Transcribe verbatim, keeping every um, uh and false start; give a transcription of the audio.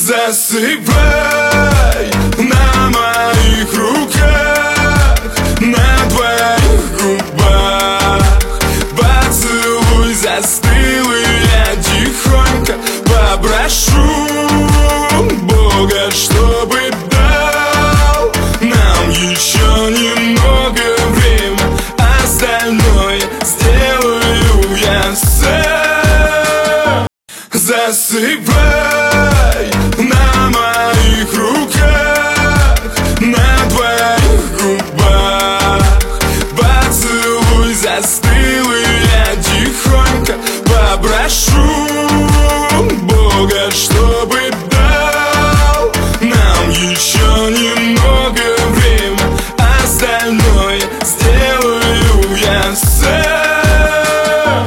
Засыпай на моих руках, на твоих губах. Поцелуй застыл, и я тихонько попрошу Бога, чтобы дал нам еще немного времени. Остальное сделаю я сам. Засыпай